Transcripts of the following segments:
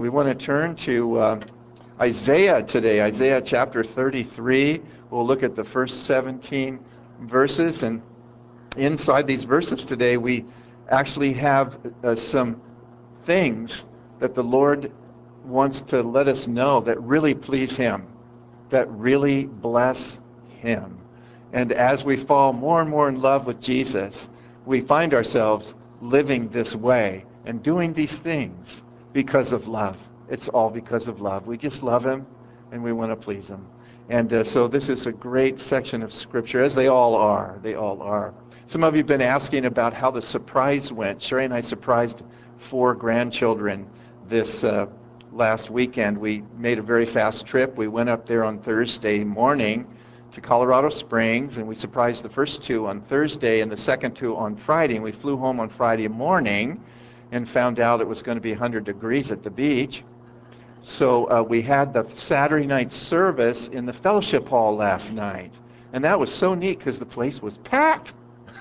We want to turn to Isaiah today, Isaiah chapter 33. We'll look at the first 17 verses, and inside these verses today, we actually have some things that the Lord wants to let us know that really please Him, that really bless Him. And as we fall more and more in love with Jesus, we find ourselves living this way and doing these things because of love. It's all because of love. We just love Him and we want to please Him. And so this is a great section of Scripture, as they all are. They all are. Some of you have been asking about how the surprise went. Sherry and I surprised 4 grandchildren this last weekend. We made a very fast trip. We went up there on Thursday morning to Colorado Springs, and we surprised the first 2 on Thursday and the second 2 on Friday. And we flew home on Friday morning and found out it was going to be 100 degrees at the beach. So we had the Saturday night service in the fellowship hall last night. And that was so neat because the place was packed.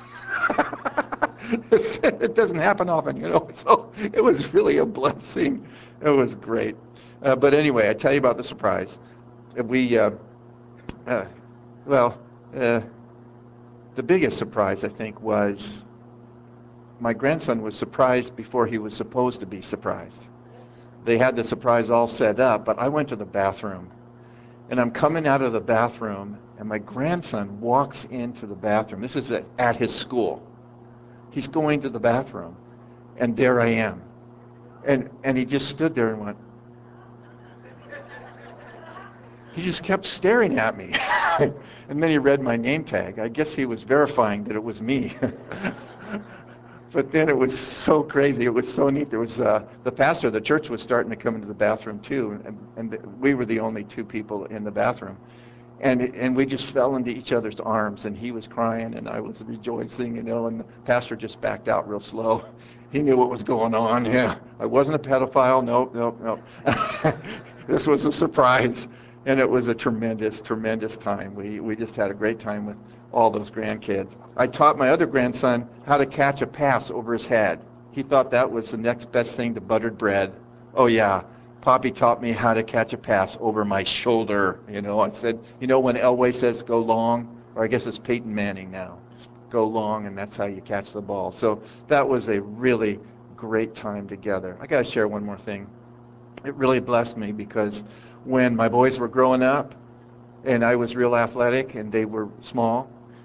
It doesn't happen often, you know. So it was really a blessing. It was great. But anyway, I tell you about the surprise. The biggest surprise, I think, was my grandson was surprised before he was supposed to be surprised. They had the surprise all set up, but I went to the bathroom. And I'm coming out of the bathroom, and my grandson walks into the bathroom. This is at his school. He's going to the bathroom, and there I am. And he just stood there and went. He just kept staring at me. And then he read my name tag. I guess he was verifying that it was me. But then it was so crazy. It was so neat. There was the pastor of the church was starting to come into the bathroom too, and we were the only 2 people in the bathroom. And we just fell into each other's arms, and he was crying, and I was rejoicing, you know, and the pastor just backed out real slow. He knew what was going on. Yeah, I wasn't a pedophile. No. This was a surprise, and it was a tremendous, tremendous time. We just had a great time with all those grandkids. I taught my other grandson how to catch a pass over his head. He thought that was the next best thing to buttered bread. Oh yeah, Poppy taught me how to catch a pass over my shoulder. You know, I said, you know, when Elway says go long, or I guess it's Peyton Manning now, go long, and that's how you catch the ball. So that was a really great time together. I got to share one more thing. It really blessed me because when my boys were growing up and I was real athletic and they were small,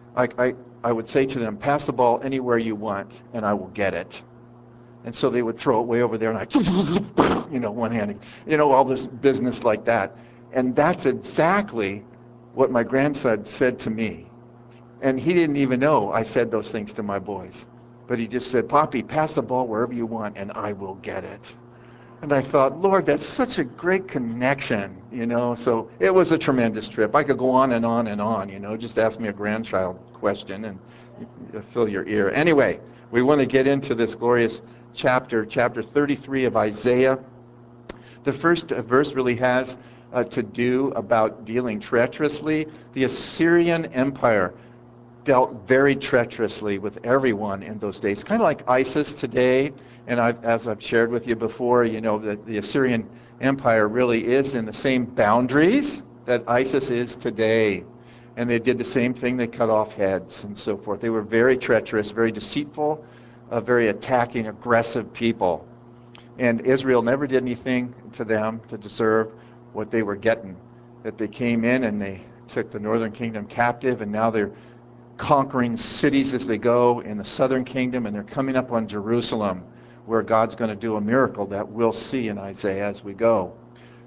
I would say to them, pass the ball anywhere you want and I will get it. And so they would throw it way over there and I, you know, one-handed, you know, all this business like that. And that's exactly what my grandson said to me. And he didn't even know I said those things to my boys. But he just said, Poppy, pass the ball wherever you want and I will get it. And I thought, Lord, that's such a great connection, you know. So it was a tremendous trip. I could go on and on and on, you know. Just ask me a grandchild question and fill your ear. Anyway, we want to get into this glorious chapter 33 of Isaiah. The first verse really has to do about dealing treacherously. The Assyrian Empire dealt very treacherously with everyone in those days, kind of like ISIS today. And as I've shared with you before, you know, that the Assyrian Empire really is in the same boundaries that ISIS is today. And they did the same thing. They cut off heads and so forth. They were very treacherous, very deceitful, very attacking, aggressive people. And Israel never did anything to them to deserve what they were getting. That they came in and they took the northern kingdom captive, and now they're conquering cities as they go in the southern kingdom, and they're coming up on Jerusalem, where God's going to do a miracle that we'll see in Isaiah as we go.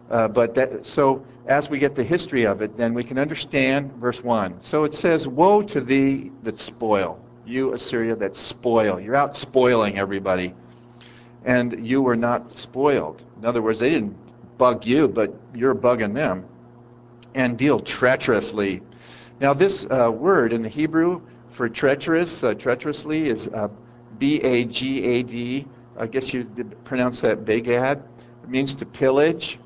So as we get the history of it, then we can understand verse 1. So it says, woe to thee that spoil, you Assyria that spoil. You're out spoiling everybody, and you were not spoiled. In other words, they didn't bug you, but you're bugging them. And deal treacherously. Now this word in the Hebrew for treacherously is B-A-G-A-D. I guess you did pronounce that begad. It means to pillage,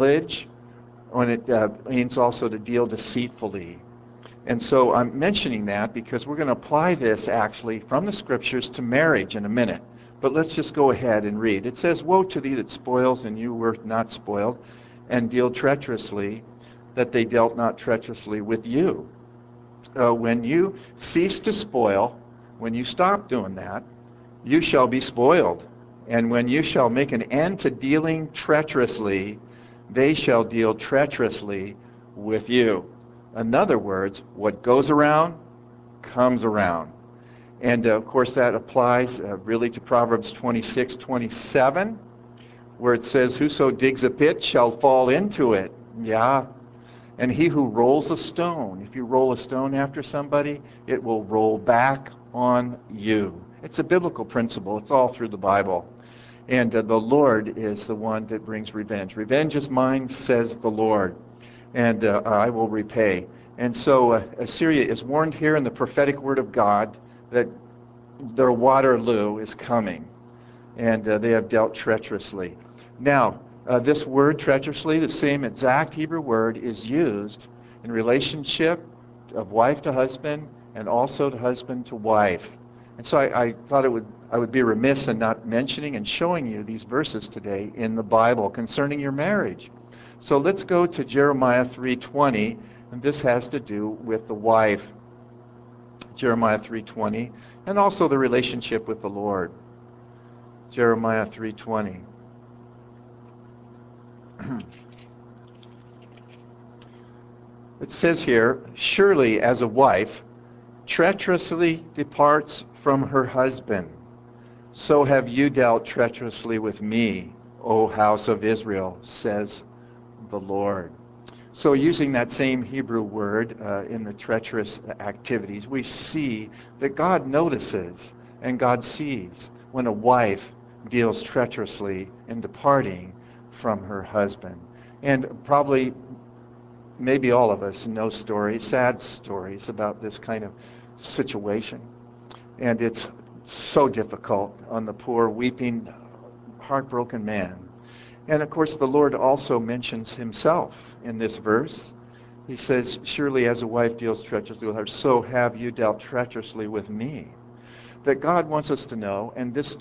when it means also to deal deceitfully. And so I'm mentioning that because we're going to apply this actually from the scriptures to marriage in a minute. But let's just go ahead and read. It says, "Woe to thee that spoils, and you were not spoiled, and deal treacherously, that they dealt not treacherously with you." When you cease to spoil, when you stop doing that, you shall be spoiled. And when you shall make an end to dealing treacherously, they shall deal treacherously with you. In other words, what goes around comes around. And of course, that applies really to Proverbs 26:27, where it says, "Whoso digs a pit shall fall into it." Yeah. And he who rolls a stone, if you roll a stone after somebody, it will roll back on you. It's a biblical principle. It's all through the Bible. And the Lord is the one that brings revenge. "Revenge is mine, says the Lord, and I will repay." And so Assyria is warned here in the prophetic word of God that their Waterloo is coming, and they have dealt treacherously. Now, this word, treacherously, the same exact Hebrew word, is used in relationship of wife to husband and also to husband to wife. And so I thought I would be remiss in not mentioning and showing you these verses today in the Bible concerning your marriage. So let's go to Jeremiah 3:20, and this has to do with the wife. Jeremiah 3:20, and also the relationship with the Lord. Jeremiah 3:20. It says here, "Surely as a wife treacherously departs from her husband, so have you dealt treacherously with me, O house of Israel, says the Lord." So using that same Hebrew word in the treacherous activities, we see that God notices and God sees when a wife deals treacherously in departing from her husband. And probably, maybe all of us know stories, sad stories about this kind of situation. And it's so difficult on the poor, weeping, heartbroken man. And of course, the Lord also mentions himself in this verse. He says, "Surely as a wife deals treacherously with her, so have you dealt treacherously with me." That God wants us to know, and this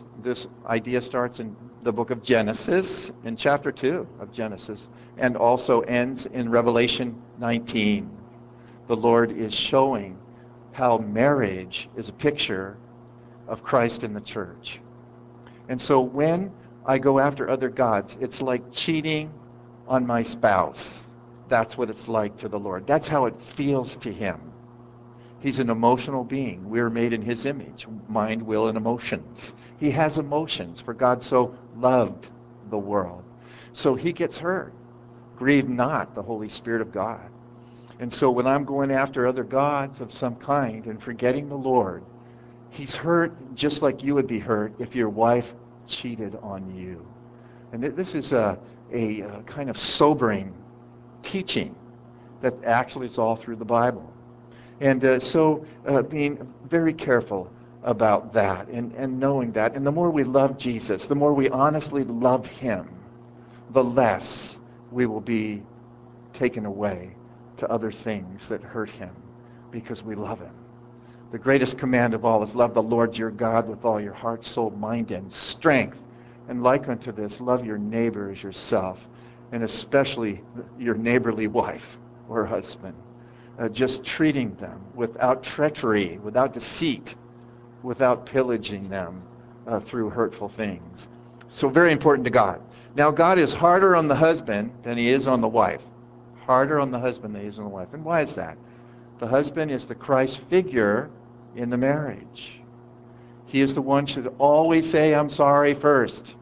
idea starts in the book of Genesis, in chapter 2 of Genesis, and also ends in Revelation 19. The Lord is showing how marriage is a picture of Christ in the church. And so when I go after other gods, it's like cheating on my spouse. That's what it's like to the Lord. That's how it feels to him. He's an emotional being. We're made in his image, mind, will, and emotions. He has emotions, for God so loved the world. So he gets hurt. Grieve not the Holy Spirit of God. And so when I'm going after other gods of some kind and forgetting the Lord, he's hurt just like you would be hurt if your wife cheated on you. And this is a kind of sobering teaching that actually is all through the Bible. And so being very careful about that and knowing that. And the more we love Jesus, the more we honestly love him, the less we will be taken away to other things that hurt him because we love him. The greatest command of all is love the Lord your God with all your heart, soul, mind, and strength. And like unto this, love your neighbor as yourself, and especially your neighborly wife or husband. Just treating them without treachery, without deceit, without pillaging them through hurtful things. So very important to God. Now, God is harder on the husband than he is on the wife. Harder on the husband than he is on the wife. And why is that? The husband is the Christ figure in the marriage. He is the one who should always say, "I'm sorry," first.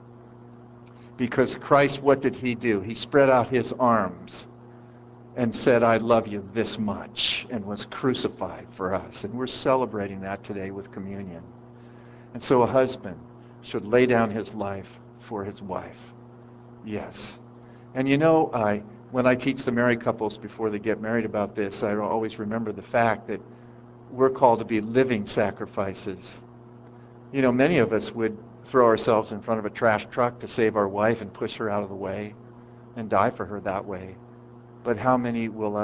Because Christ, what did he do? He spread out his arms and said, "I love you this much," and was crucified for us. And we're celebrating that today with communion. And so a husband should lay down his life for his wife. Yes. And you know, when I teach the married couples before they get married about this, I always remember the fact that we're called to be living sacrifices. You know, many of us would throw ourselves in front of a trash truck to save our wife and push her out of the way and die for her that way. But how many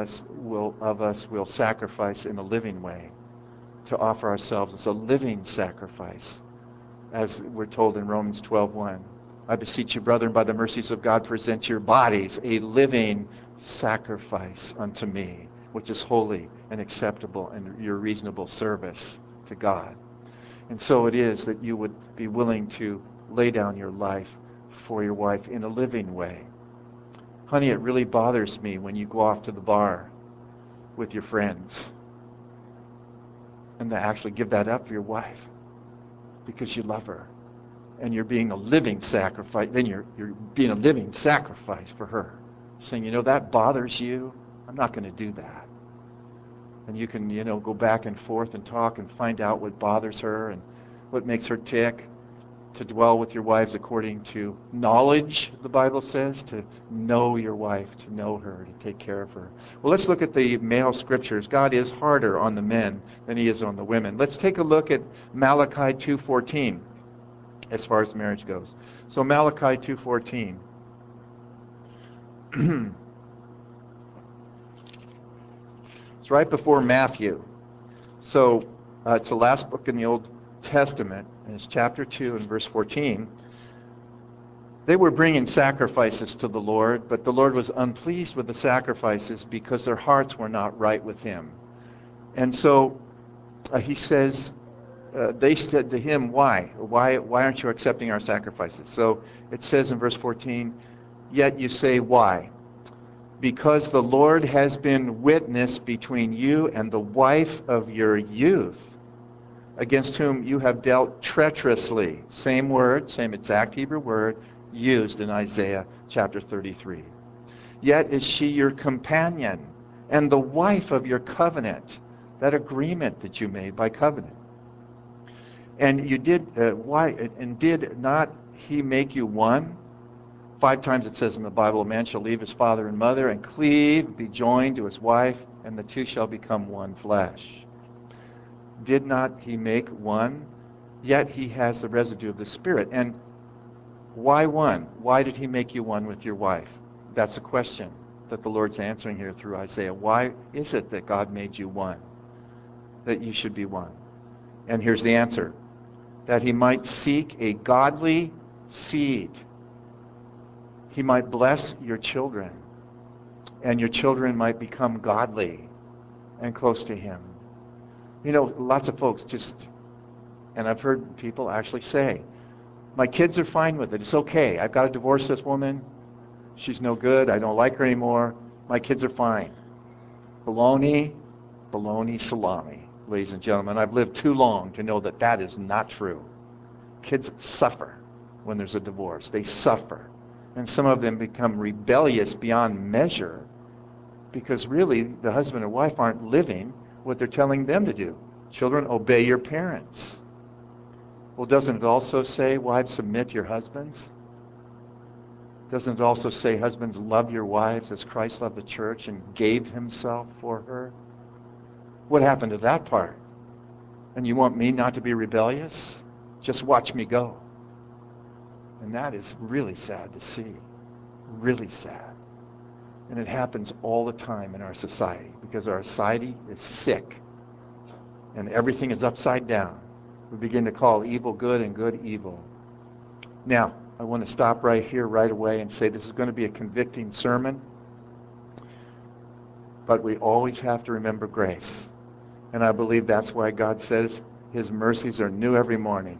of us will sacrifice in a living way to offer ourselves as a living sacrifice as we're told in Romans 12:1. I beseech you, brethren, by the mercies of God, present your bodies a living sacrifice unto me, which is holy and acceptable and your reasonable service to God. And so it is that you would be willing to lay down your life for your wife in a living way. Honey, it really bothers me when you go off to the bar with your friends and to actually give that up for your wife because you love her and you're being a living sacrifice. Then you're being a living sacrifice for her, saying, that bothers you. I'm not going to do that. And you can, go back and forth and talk and find out what bothers her and what makes her tick. To dwell with your wives according to knowledge, the Bible says, to know your wife, to know her, to take care of her. Well, let's look at the male scriptures. God is harder on the men than he is on the women. Let's take a look at Malachi 2:14 as far as marriage goes. So Malachi 2:14. It's right before Matthew. So it's the last book in the Old Testament, and it's chapter 2 and verse 14. They were bringing sacrifices to the Lord, but the Lord was unpleased with the sacrifices because their hearts were not right with him. And so he says, they said to him, why? Why aren't you accepting our sacrifices? So it says in verse 14, yet you say, why? Because the Lord has been witness between you and the wife of your youth, against whom you have dealt treacherously. Same word, same exact Hebrew word used in Isaiah chapter 33. Yet is she your companion and the wife of your covenant, that agreement that you made by covenant. And you did, why? And did not he make you one? 5 times it says in the Bible, a man shall leave his father and mother and cleave, be joined to his wife, and the two shall become one flesh. Did not he make one? Yet he has the residue of the Spirit. And why one? Why did he make you one with your wife? That's a question that the Lord's answering here through Isaiah. Why is it that God made you one? That you should be one? And here's the answer. That he might seek a godly seed. He might bless your children. And your children might become godly and close to him. Lots of folks and I've heard people actually say, my kids are fine with it. It's okay. I've got to divorce this woman. She's no good. I don't like her anymore. My kids are fine. Baloney, salami, ladies and gentlemen. I've lived too long to know that that is not true. Kids suffer when there's a divorce. They suffer. And some of them become rebellious beyond measure because really the husband and wife aren't living what they're telling them to do. Children, obey your parents. Well, doesn't it also say, wives, submit to your husbands? Doesn't it also say, husbands, love your wives as Christ loved the church and gave himself for her? What happened to that part? And you want me not to be rebellious? Just watch me go. And that is really sad to see. Really sad. And it happens all the time in our society because our society is sick and everything is upside down. We begin to call evil good and good evil. Now, I want to stop right here right away and say this is going to be a convicting sermon, but we always have to remember grace. And I believe that's why God says his mercies are new every morning.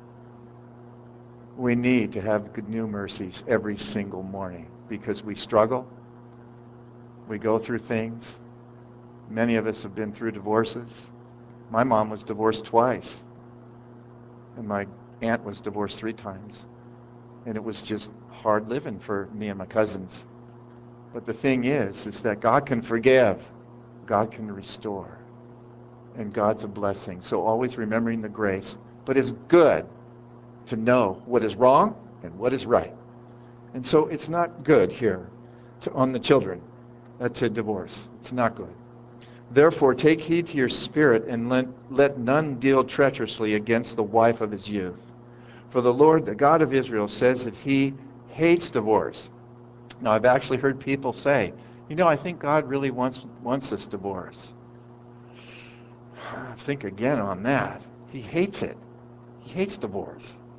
We need to have good new mercies every single morning because we struggle. We go through things. Many of us have been through divorces. My mom was divorced twice. And my aunt was divorced 3 times. And it was just hard living for me and my cousins. But the thing is that God can forgive. God can restore. And God's a blessing. So always remembering the grace. But it's good to know what is wrong and what is right. And so it's not good here on the children to divorce. It's not good. Therefore, take heed to your spirit and let none deal treacherously against the wife of his youth. For the Lord, the God of Israel, says that he hates divorce. Now, I've actually heard people say, I think God really wants this divorce. Think again on that. He hates it. He hates divorce.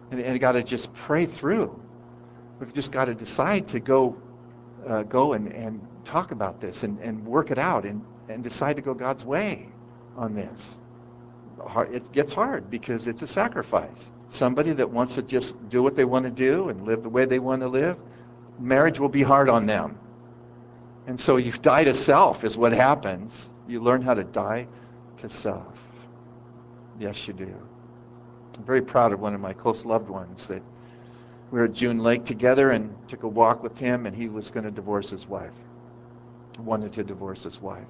And got to just pray through. We've just got to decide to go and talk about this and work it out and decide to go God's way on this. It gets hard because it's a sacrifice. Somebody that wants to just do what they want to do and live the way they want to live, marriage will be hard on them. And so you die to self is what happens. You learn how to die to self. Yes, you do. I'm very proud of one of my close loved ones that we were at June Lake together and took a walk with him, and he was going to divorce his wife. Wanted to divorce his wife.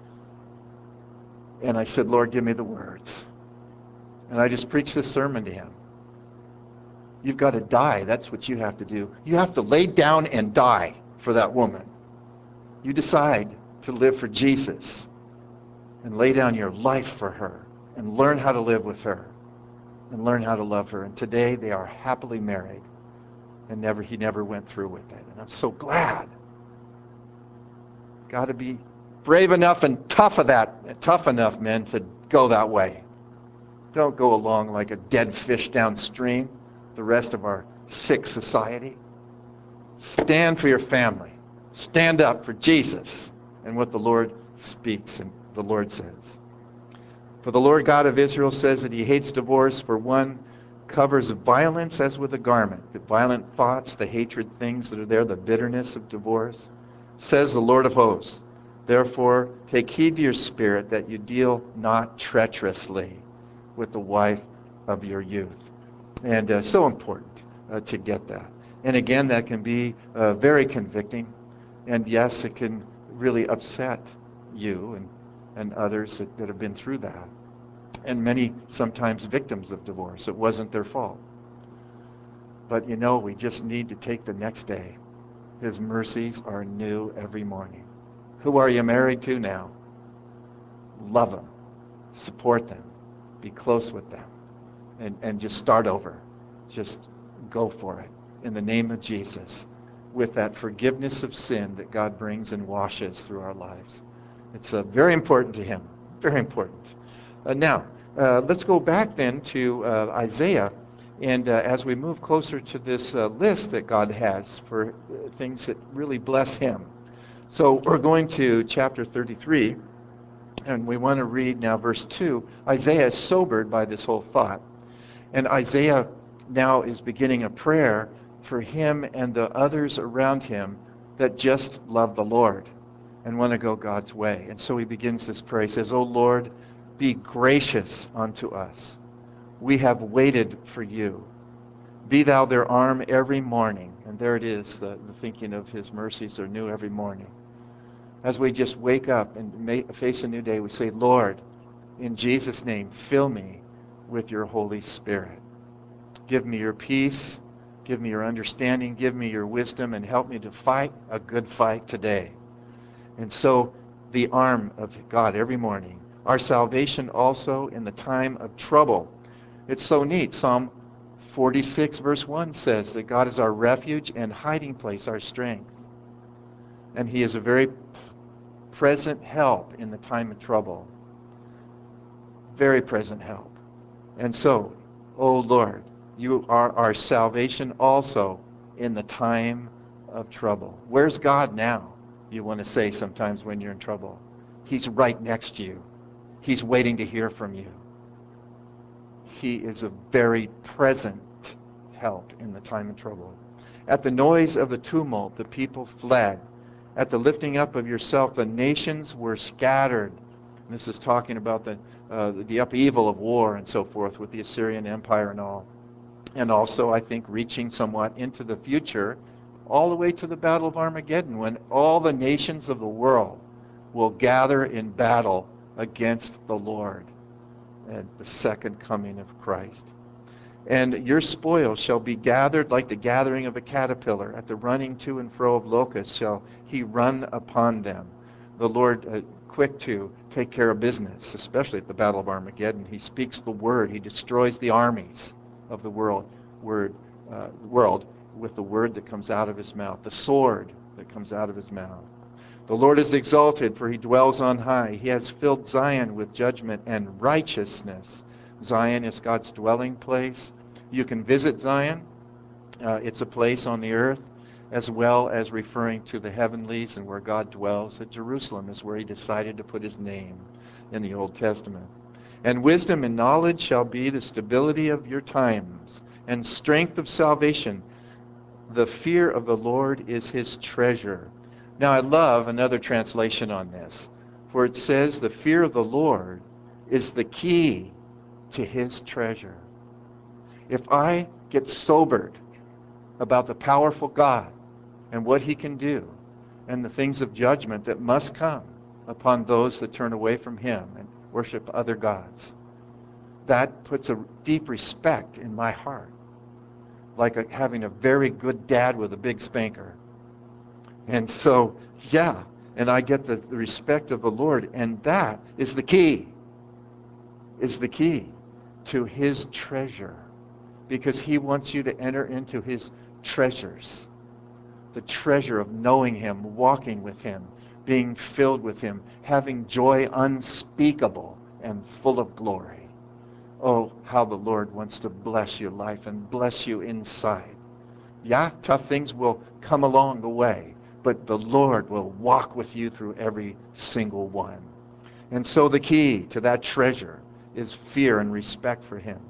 And I said, Lord, give me the words. And I just preached this sermon to him. You've got to die. That's what you have to do. You have to lay down and die for that woman. You decide to live for Jesus and lay down your life for her and learn how to live with her and learn how to love her. And today they are happily married, and he never went through with it. And I'm so glad. Got to be brave enough and tough enough, men, to go that way. Don't go along like a dead fish downstream, the rest of our sick society. Stand for your family. Stand up for Jesus and what the Lord speaks and the Lord says. For the Lord God of Israel says that he hates divorce, for one covers violence as with a garment. The violent thoughts, the hatred things that are there, the bitterness of divorce. Says the Lord of hosts, therefore take heed to your spirit that you deal not treacherously with the wife of your youth. And so important to get that. And again, that can be very convicting. And yes, it can really upset you and others that have been through that. And many sometimes victims of divorce. It wasn't their fault. But we just need to take the next day. His mercies are new every morning. Who are you married to now? Love them. Support them. Be close with them. And just start over. Just go for it in the name of Jesus, with that forgiveness of sin that God brings and washes through our lives. It's very important to him. Very important. Now, let's go back then to Isaiah. And as we move closer to this list that God has for things that really bless him. So we're going to chapter 33, and we want to read now verse 2. Isaiah is sobered by this whole thought. And Isaiah now is beginning a prayer for him and the others around him that just love the Lord and want to go God's way. And so he begins this prayer. He says, O Lord, be gracious unto us. We have waited for you. Be thou their arm every morning. And there it is, the thinking of his mercies are new every morning. As we just wake up and face a new day, we say, Lord, in Jesus' name, fill me with your Holy Spirit. Give me your peace. Give me your understanding. Give me your wisdom, and help me to fight a good fight today. And so the arm of God every morning. Our salvation also in the time of trouble. It's so neat. Psalm 46 verse 1 says that God is our refuge and hiding place, our strength. And he is a very present help in the time of trouble. Very present help. And so, O Lord, you are our salvation also in the time of trouble. Where's God now? You want to say sometimes when you're in trouble. He's right next to you. He's waiting to hear from you. He is a very present help in the time of trouble. At the noise of the tumult, the people fled. At the lifting up of yourself, the nations were scattered. And this is talking about the upheaval of war and so forth with the Assyrian Empire and all. And also, I think, reaching somewhat into the future, all the way to the Battle of Armageddon, when all the nations of the world will gather in battle against the Lord at the second coming of Christ. And your spoil shall be gathered like the gathering of a caterpillar. At the running to and fro of locusts shall he run upon them. The Lord quick to take care of business, especially at the Battle of Armageddon. He speaks the word. He destroys the armies of the world with the word that comes out of his mouth, the sword that comes out of his mouth. The Lord is exalted, for he dwells on high. He has filled Zion with judgment and righteousness. Zion is God's dwelling place. You can visit Zion. It's a place on the earth, as well as referring to the heavenlies and where God dwells. At Jerusalem is where he decided to put his name in the Old Testament. And wisdom and knowledge shall be the stability of your times, and strength of salvation. The fear of the Lord is his treasure. Now I love another translation on this, for it says the fear of the Lord is the key to his treasure. If I get sobered about the powerful God and what he can do and the things of judgment that must come upon those that turn away from him and worship other gods, that puts a deep respect in my heart, like having a very good dad with a big spanker. And so, yeah, and I get the respect of the Lord, and that is the key to his treasure, because he wants you to enter into his treasures, the treasure of knowing him, walking with him, being filled with him, having joy unspeakable and full of glory. Oh, how the Lord wants to bless your life and bless you inside. Yeah, tough things will come along the way, but the Lord will walk with you through every single one. And so the key to that treasure is fear and respect for him.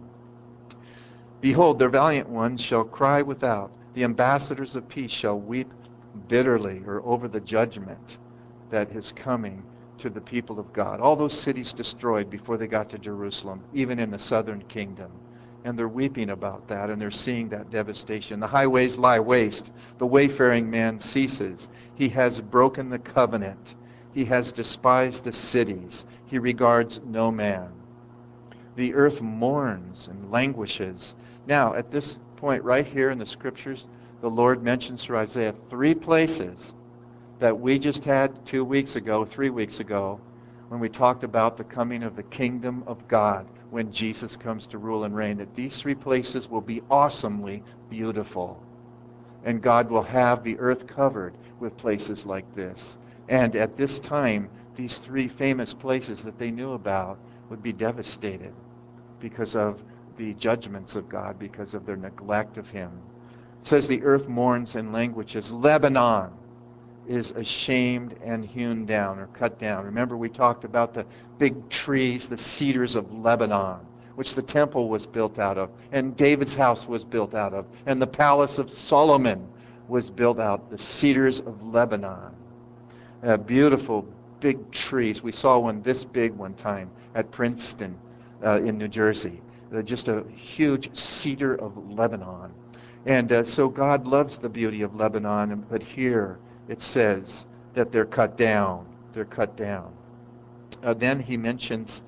Behold, their valiant ones shall cry without. The ambassadors of peace shall weep bitterly, or over the judgment that is coming to the people of God. All those cities destroyed before they got to Jerusalem, even in the southern kingdom. And they're weeping about that, and they're seeing that devastation. The highways lie waste. The wayfaring man ceases. He has broken the covenant. He has despised the cities. He regards no man. The earth mourns and languishes. Now, at this point right here in the scriptures, the Lord mentions through Isaiah 3 places that we just had 2 weeks ago, 3 weeks ago, when we talked about the coming of the kingdom of God, when Jesus comes to rule and reign, that these 3 places will be awesomely beautiful. And God will have the earth covered with places like this. And at this time, these 3 famous places that they knew about would be devastated because of the judgments of God, because of their neglect of him. It says the earth mourns and languishes. Lebanon is ashamed and hewn down or cut down. Remember, we talked about the big trees, the cedars of Lebanon, which the temple was built out of, and David's house was built out of, and the palace of Solomon was built out, the cedars of Lebanon. Beautiful big trees. We saw one this big one time at Princeton in New Jersey. Just a huge cedar of Lebanon. And so God loves the beauty of Lebanon, but here it says that they're cut down. They're cut down. Then he mentions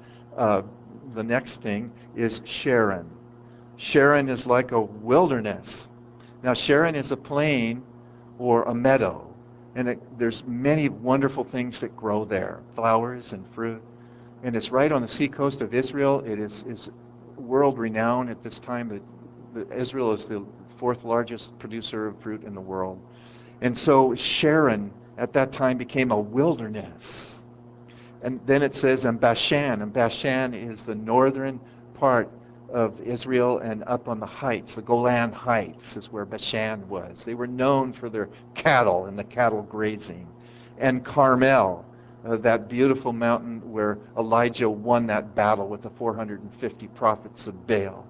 the next thing is Sharon. Sharon is like a wilderness. Now, Sharon is a plain or a meadow, and there's many wonderful things that grow there, flowers and fruit. And it's right on the seacoast of Israel. It is world renowned at this time. Israel is the 4th largest producer of fruit in the world. And so Sharon at that time became a wilderness. And then it says, and Bashan is the northern part of Israel, and up on the heights, the Golan Heights is where Bashan was. They were known for their cattle and the cattle grazing. And Carmel, that beautiful mountain where Elijah won that battle with the 450 prophets of Baal.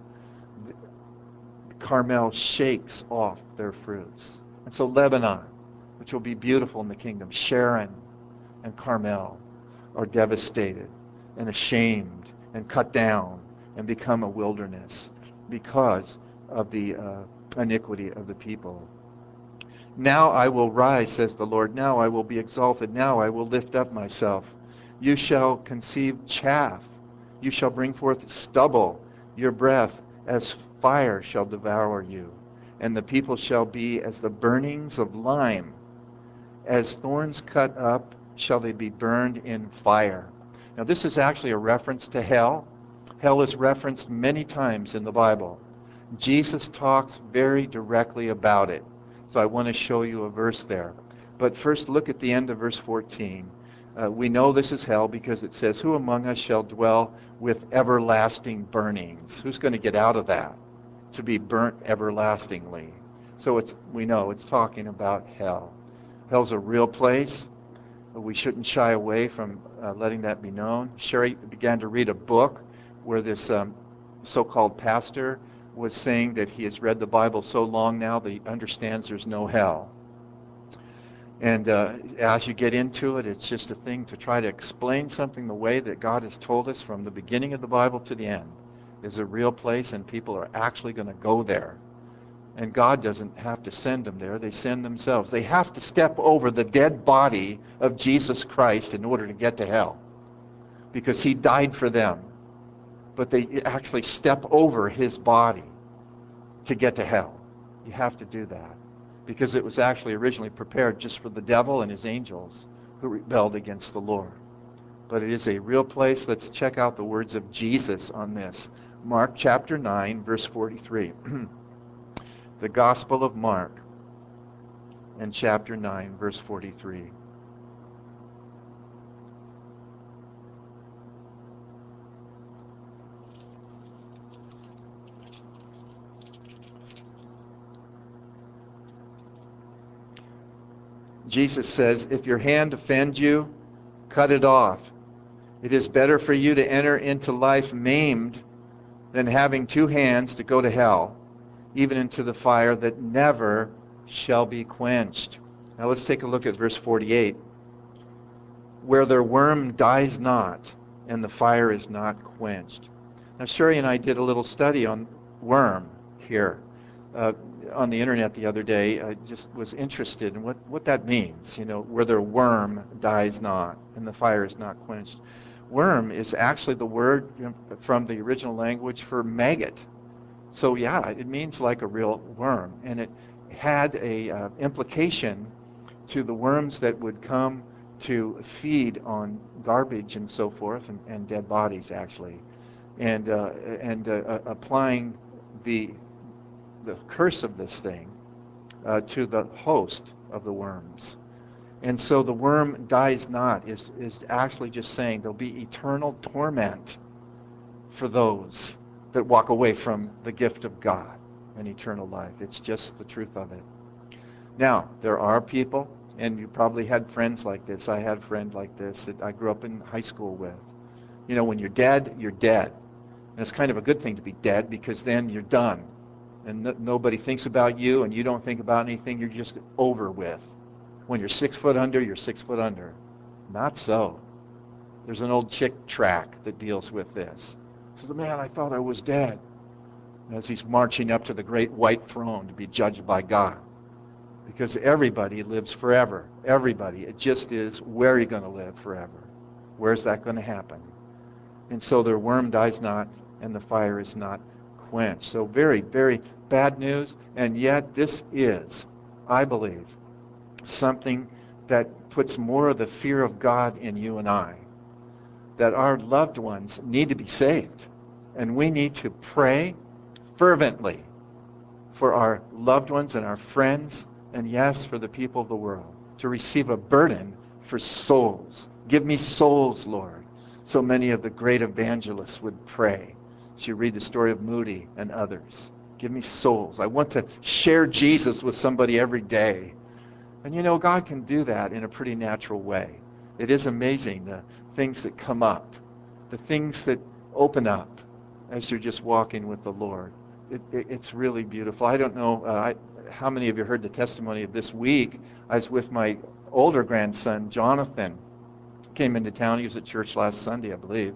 Carmel shakes off their fruits. And so Lebanon, which will be beautiful in the kingdom, Sharon and Carmel are devastated and ashamed and cut down and become a wilderness because of the iniquity of the people. Now I will rise, says the Lord. Now I will be exalted. Now I will lift up myself. You shall conceive chaff. You shall bring forth stubble. Your breath as fire shall devour you. And the people shall be as the burnings of lime. As thorns cut up shall they be burned in fire. Now this is actually a reference to hell. Hell is referenced many times in the Bible. Jesus talks very directly about it. So I want to show you a verse there. But first look at the end of verse 14. We know this is hell because it says, who among us shall dwell with everlasting burnings? Who's going to get out of that? to be burnt everlastingly. So we know it's talking about hell. Hell's a real place. We shouldn't shy away from letting that be known. Sherry began to read a book where this so-called pastor was saying that he has read the Bible so long now that he understands there's no hell. And as you get into it, it's just a thing to try to explain something the way that God has told us from the beginning of the Bible to the end. Is a real place, and people are actually going to go there. And God doesn't have to send them there. They send themselves. They have to step over the dead body of Jesus Christ in order to get to hell, because he died for them. But they actually step over his body to get to hell. You have to do that, because it was actually originally prepared just for the devil and his angels who rebelled against the Lord. But it is a real place. Let's check out the words of Jesus on this. Mark chapter 9, verse 43. The Gospel of Mark and chapter 9, verse 43. Jesus says, if your hand offends you, cut it off. It is better for you to enter into life maimed than having two hands to go to hell, even into the fire that never shall be quenched. Now let's take a look at verse 48. Where their worm dies not, and the fire is not quenched. Now Sherry and I did a little study on worm here on the internet the other day. I just was interested in what that means, where their worm dies not, and the fire is not quenched. Worm is actually the word from the original language for maggot. So yeah, it means like a real worm, and it had a implication to the worms that would come to feed on garbage and so forth, and dead bodies actually, and applying the curse of this thing to the host of the worms. And so the worm dies not is actually just saying there'll be eternal torment for those that walk away from the gift of God and eternal life. It's just the truth of it. Now, there are people, and you probably had friends like this. I had a friend like this that I grew up in high school with. When you're dead, you're dead. And it's kind of a good thing to be dead, because then you're done. And nobody thinks about you, and you don't think about anything. You're just over with. When you're 6 foot under, you're 6 foot under. Not so. There's an old Chick tract that deals with this. He says, man, I thought I was dead. As he's marching up to the great white throne to be judged by God. Because everybody lives forever. Everybody. It just is, where are you going to live forever? Where's that going to happen? And so their worm dies not, and the fire is not quenched. So very, very bad news. And yet this is, I believe, something that puts more of the fear of God in you and I. That our loved ones need to be saved. And we need to pray fervently for our loved ones and our friends, and yes, for the people of the world, to receive a burden for souls. Give me souls, Lord. So many of the great evangelists would pray. You read the story of Moody and others. Give me souls. I want to share Jesus with somebody every day. And God can do that in a pretty natural way. It is amazing, the things that come up, the things that open up as you're just walking with the Lord. It's really beautiful. I don't know how many of you heard the testimony of this week. I was with my older grandson, Jonathan. Came into town. He was at church last Sunday, I believe.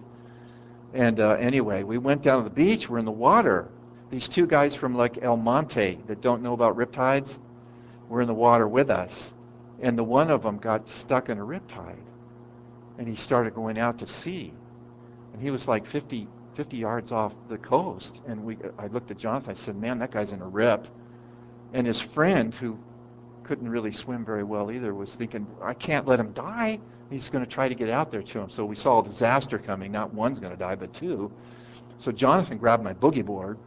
And anyway, we went down to the beach. We're in the water. These two guys from like El Monte that don't know about riptides were in the water with us. And the one of them got stuck in a riptide. And he started going out to sea. And he was like 50 yards off the coast. And I looked at Jonathan. I said, man, that guy's in a rip. And his friend, who couldn't really swim very well either, was thinking, I can't let him die. He's going to try to get out there to him. So we saw a disaster coming. Not one's going to die, but two. So Jonathan grabbed my boogie board,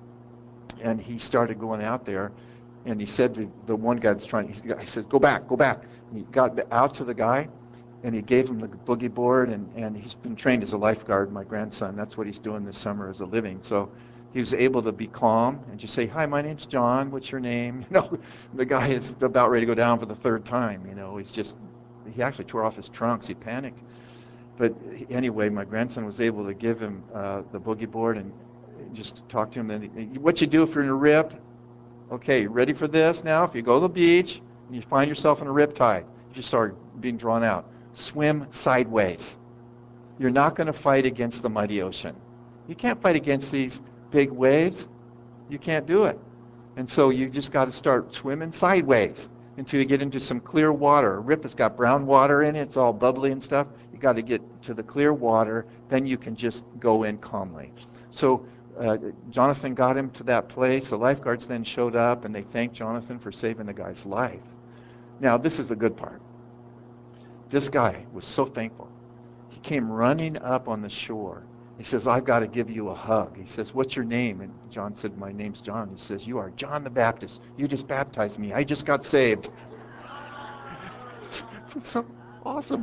and he started going out there. And he said to the one guy that's trying, he says, go back. And he got out to the guy, and he gave him the boogie board, and he's been trained as a lifeguard, my grandson. That's what he's doing this summer as a living. So He was able to be calm and just say, "Hi, my name's John. What's your name?" The guy is about ready to go down for the third time. He actually tore off his trunks. He panicked. But anyway, my grandson was able to give him the boogie board and just talk to him. And what you do if you're in a rip? Okay, ready for this now? If you go to the beach and you find yourself in a rip tide, you just start being drawn out. Swim sideways. You're not going to fight against the mighty ocean. You can't fight against these big waves. You can't do it. And so you just got to start swimming sideways until you get into some clear water. A rip has got brown water in it. It's all bubbly and stuff. You got to get to the clear water. Then you can just go in calmly. So Jonathan got him to that place. The lifeguards then showed up, and they thanked Jonathan for saving the guy's life. Now, this is the good part. This guy was so thankful. He came running up on the shore. He says, "I've got to give you a hug." He says, "What's your name?" And John said, "My name's John." He says, "You are John the Baptist. You just baptized me. I just got saved." It's so awesome.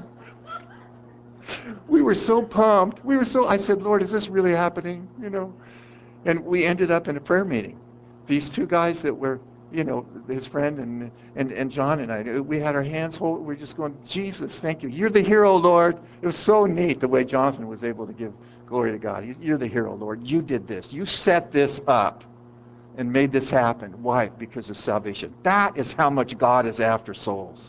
We were so pumped. I said, "Lord, is this really happening?" And we ended up in a prayer meeting. These two guys that were, his friend and John and I, we had our hands hold. We're just going, "Jesus, thank you. You're the hero, Lord." It was so neat the way Jonathan was able to give glory to God. "You're the hero, Lord. You did this. You set this up and made this happen." Why? Because of salvation. That is how much God is after souls.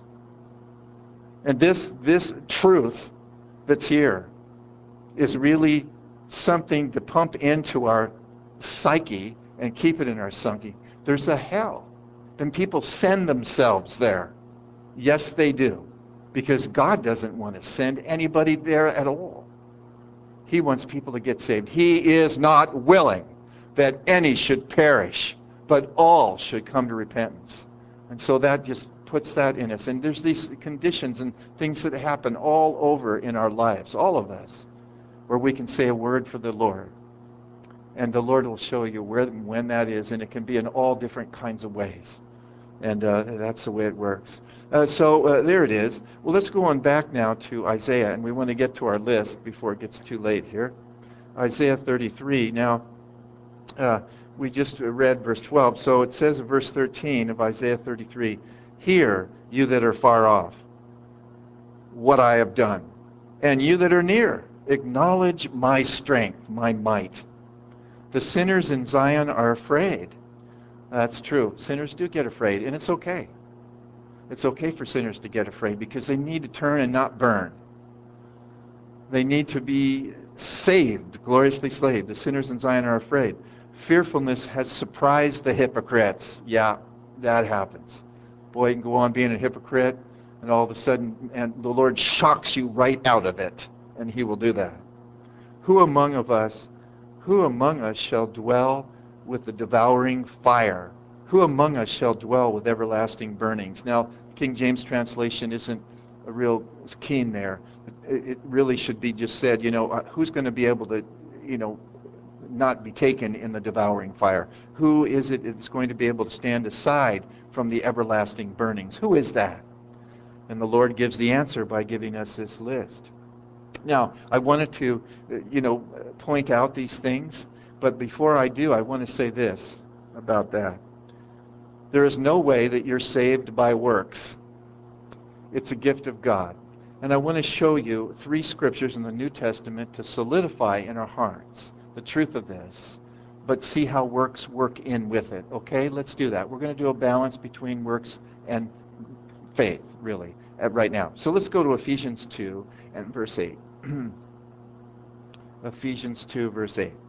And this truth that's here is really something to pump into our psyche and keep it in our psyche. There's a hell. Then people send themselves there. Yes, they do. Because God doesn't want to send anybody there at all. He wants people to get saved. He is not willing that any should perish, but all should come to repentance. And so that just puts that in us. And there's these conditions and things that happen all over in our lives, all of us, where we can say a word for the Lord. And the Lord will show you where and when that is, and it can be in all different kinds of ways. And that's the way it works. So there it is. Well, let's go on back now to Isaiah, and we want to get to our list before it gets too late here. Isaiah 33. Now, we just read verse 12. So it says in verse 13 of Isaiah 33, "Hear, you that are far off, what I have done. And you that are near, acknowledge my strength, my might. The sinners in Zion are afraid." That's true. Sinners do get afraid, and it's okay. It's okay for sinners to get afraid because they need to turn and not burn. They need to be saved, gloriously saved. The sinners in Zion are afraid. Fearfulness has surprised the hypocrites. Yeah, that happens. Boy, you can go on being a hypocrite, and all of a sudden, and the Lord shocks you right out of it, and he will do that. Who among us shall dwell with the devouring fire? Who among us shall dwell with everlasting burnings? Now, King James translation isn't a real keen there. It really should be just said, who's going to be able to, not be taken in the devouring fire? Who is it that's going to be able to stand aside from the everlasting burnings? Who is that? And the Lord gives the answer by giving us this list. Now, I wanted to, point out these things, but before I do, I want to say this about that. There is no way that you're saved by works. It's a gift of God. And I want to show you 3 scriptures in the New Testament to solidify in our hearts the truth of this, but see how works work in with it. Okay, let's do that. We're going to do a balance between works and faith, really, right now. So let's go to Ephesians 2 and verse 8. Ephesians 2, verse 8.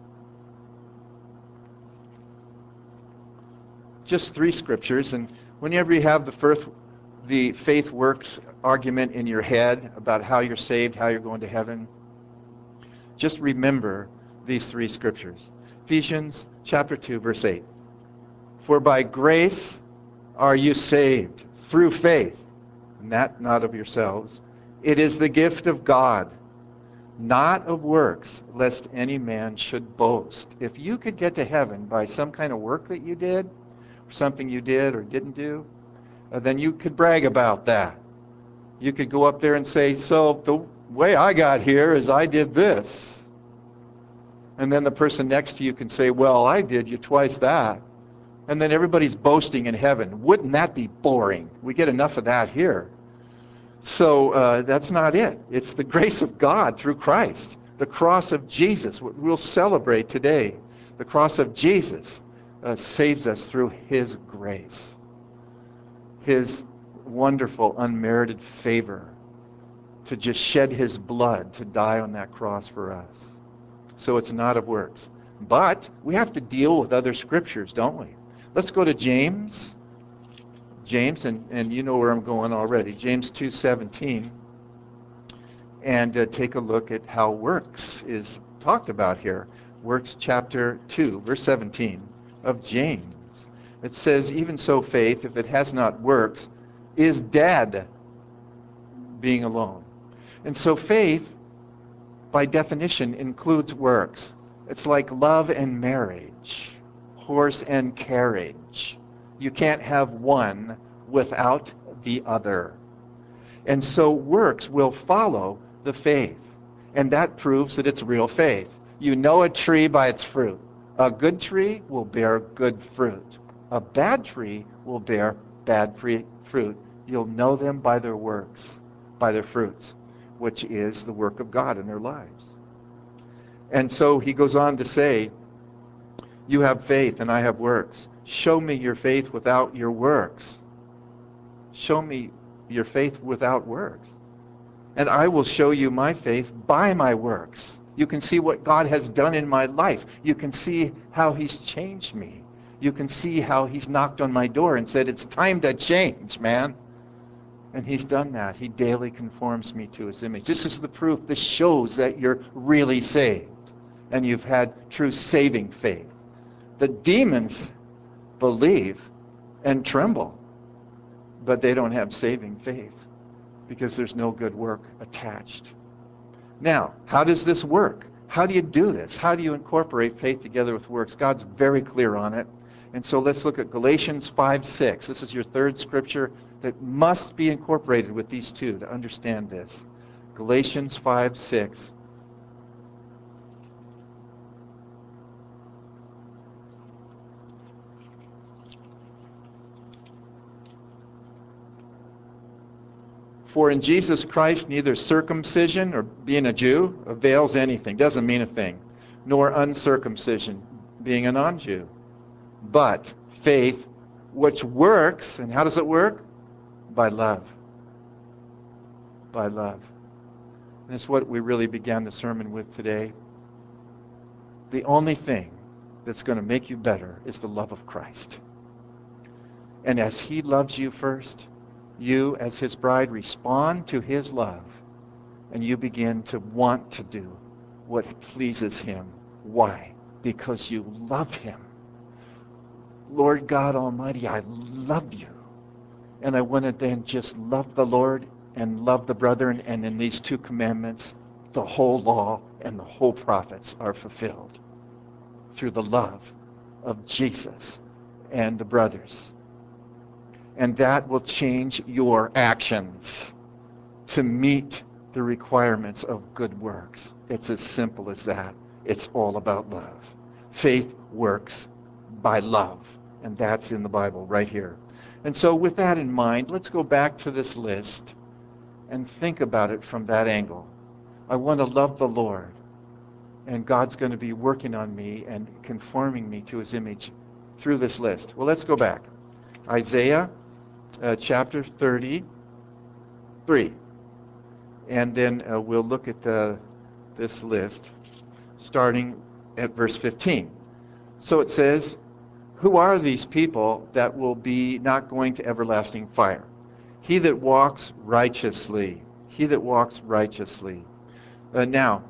Just 3 scriptures, and whenever you have the faith works argument in your head about how you're saved, how you're going to heaven, just remember these 3 scriptures. Ephesians chapter 2, verse 8. "For by grace are you saved through faith, and that not of yourselves. It is the gift of God, not of works, lest any man should boast." If you could get to heaven by some kind of work that you did, or something you did or didn't do, then you could brag about that. You could go up there and say, "So the way I got here is I did this." And then the person next to you can say, well, I did you twice that. And then everybody's boasting in heaven. Wouldn't that be boring? We get enough of that here. So that's not it. It's the grace of God through Christ. The cross of Jesus, what we'll celebrate today. The cross of Jesus saves us through his grace. His wonderful, unmerited favor to just shed his blood to die on that cross for us. So it's not of works. But we have to deal with other scriptures, don't we? Let's go to James. James, and you know where I'm going already. James 2:17. And take a look at how works is talked about here. Works chapter 2, verse 17 of James. It says, even so faith, if it has not works, is dead, being alone. And so faith, by definition, includes works. It's like love and marriage, horse and carriage. You can't have one without the other. And so works will follow the faith. And that proves that it's real faith. You know a tree by its fruit. A good tree will bear good fruit. A bad tree will bear bad fruit. You'll know them by their works, by their fruits, which is the work of God in their lives. And so he goes on to say, you have faith and I have works. Show me your faith without your works. Show me your faith without works. And I will show you my faith by my works. You can see what God has done in my life. You can see how he's changed me. You can see how he's knocked on my door and said, it's time to change, man. And he's done that. He daily conforms me to his image. This is the proof. This shows that you're really saved and you've had true saving faith. The demons believe and tremble, but they don't have saving faith because there's no good work attached. Now, how does this work? How do you do this? How do you incorporate faith together with works? God's very clear on it. And so let's look at Galatians 5:6. This is your third scripture that must be incorporated with these two to understand this. Galatians 5:6. For in Jesus Christ neither circumcision or being a Jew avails anything, doesn't mean a thing, nor uncircumcision, being a non-Jew, but faith which works. And how does it work? By love. By love. And it's what we really began the sermon with today. The only thing that's going to make you better is the love of Christ. And as he loves you first, you, as his bride, respond to his love, and you begin to want to do what pleases him. Why? Because you love him. Lord God Almighty, I love you. And I want to then just love the Lord and love the brethren, and in these two commandments, the whole law and the whole prophets are fulfilled through the love of Jesus and the brothers. And that will change your actions to meet the requirements of good works. It's as simple as that. It's all about love. Faith works by love, and that's in the Bible right here. And so with that in mind, let's go back to this list and think about it from that angle. I want to love the Lord, and God's going to be working on me and conforming me to his image through this list. Well, let's go back. Isaiah chapter 33. And then we'll look at this list starting at verse 15. So it says, who are these people that will be not going to everlasting fire? He that walks righteously. He that walks righteously. Now,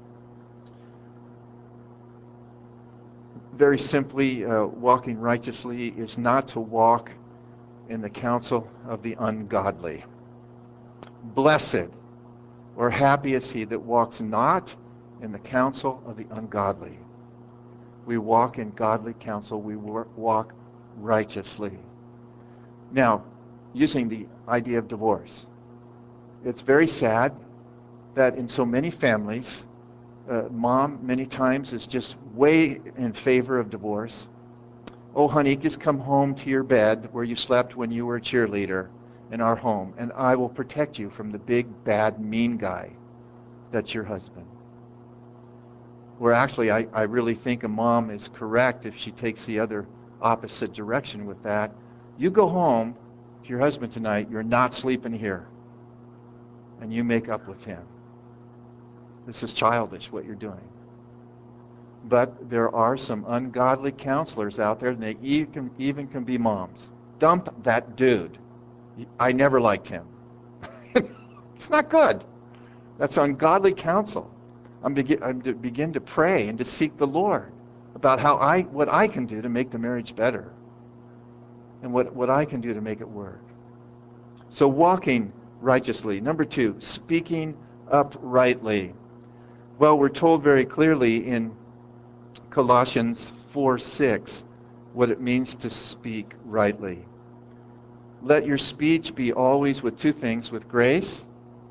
very simply, walking righteously is not to walk in the counsel of the ungodly. Blessed or happy is he that walks not in the counsel of the ungodly. We walk in godly counsel. We walk righteously. Now, using the idea of divorce, it's very sad that in so many families, Mom, many times, is just way in favor of divorce. Oh, honey, just come home to your bed where you slept when you were a cheerleader in our home, and I will protect you from the big, bad, mean guy that's your husband. Where actually, I really think a mom is correct if she takes the other opposite direction with that. You go home to your husband tonight, you're not sleeping here, and you make up with him. This is childish what you're doing. But there are some ungodly counselors out there, and they even can be moms. Dump that dude. I never liked him. It's not good. That's ungodly counsel. I'm to begin to pray and to seek the Lord about what I can do to make the marriage better and what I can do to make it work. So walking righteously. Number 2, speaking uprightly. Well, we're told very clearly in Colossians 4:6 what it means to speak rightly. Let your speech be always with 2 things, with grace